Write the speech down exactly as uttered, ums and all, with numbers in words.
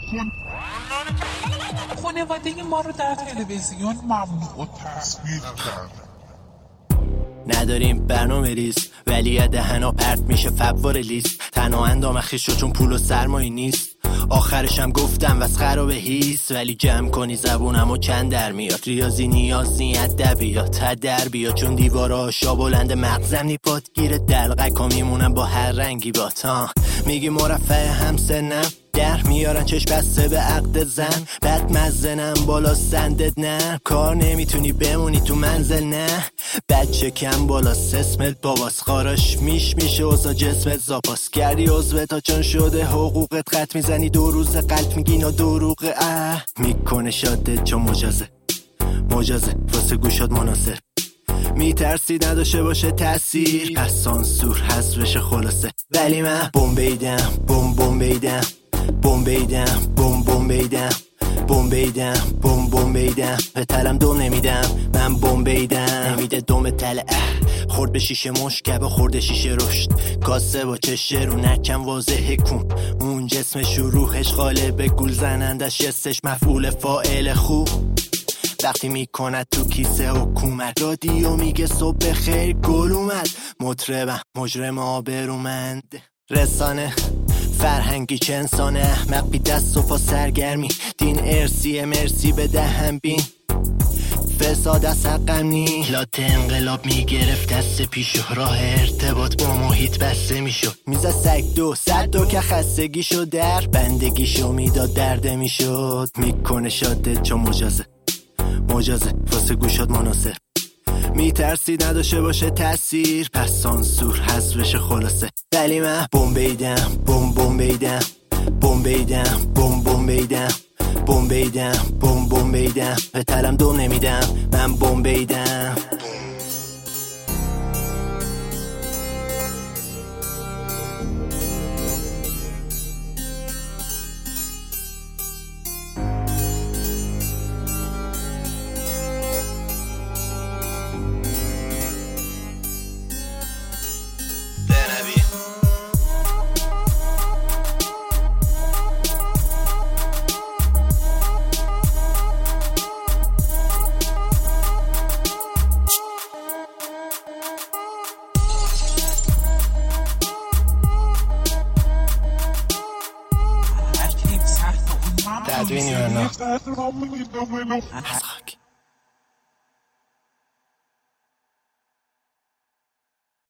خانواده ما رو در تلویزیون ممنوع تصویر کرد. نداریم برنامه ریز ولی دهنا پرت میشه فوار لیست. تنها اندام خیشو چون پول و سرمایه نیست. آخرشم گفتم وز خراب هیست ولی جمع کنی زبونم و چند در میاد. ریاضی نیاز نی ادبیات حد در بیاد چون دیوارا شا بلند مغزم نی پاد گیره دلقک ها میمونم با هر رنگی با تا. میگی مرفع همسنم در میارن چشم بسته به عقد زن. بد مزنم بالا سندت نه کار نمیتونی بمونی تو منزل نه. بچه کم بالا اسمت باباس خاراش میش میشه اوزا جسمت زاپاس کردی عضوه تا چون شده حقوقت خط میزنی دو روز قلب میگی نا دروغه اه میکنه شاده چون مجازه مجازه واسه گوشات مناسب. میترسی نداشته باشه تأثیر پس سانسور هست بشه خلاصه. ولی من بمبیدم بم بم بیدم بم بیدم بم بم بیدم بم بیدم بم بم بیدم به تلم دوم نمیدم من بم بیدم نمیده دوم تله خورد به شیشه مشکب خورد شیشه رشد کاسه با چشه رو نکم واضحه کن اون جسمش و روحش خاله به گول زنندش یستش مفعول فاعل خوب وقتی میکند تو کیسه حکومت رادیو میگه صبح خیر گل اومد مطربم مجرم آبرومند رسانه فرهنگی چه انسانه احمق بی دست و پا سرگرمی دین ارسی مرسی به دهم بین فساد از حقم نی لات انقلاب میگرفت دست پیشو راه ارتباط با محیط بسته میشد میزه سگ دو صد دو که خستگیشو در بندگیشو میداد درده میشد میکنه شاده چون مجازه مجازه واسه گوشات مناسب. میترسی نداشته باشه تأثیر پس سانسور هست بشه خلاصه. ولی من بم بیدم بم بم بیدم بم بیدم بم بم بیدم بم بیدم بم بم بیدم به تلم دوم نمیدم من بم بیدم. تدوینی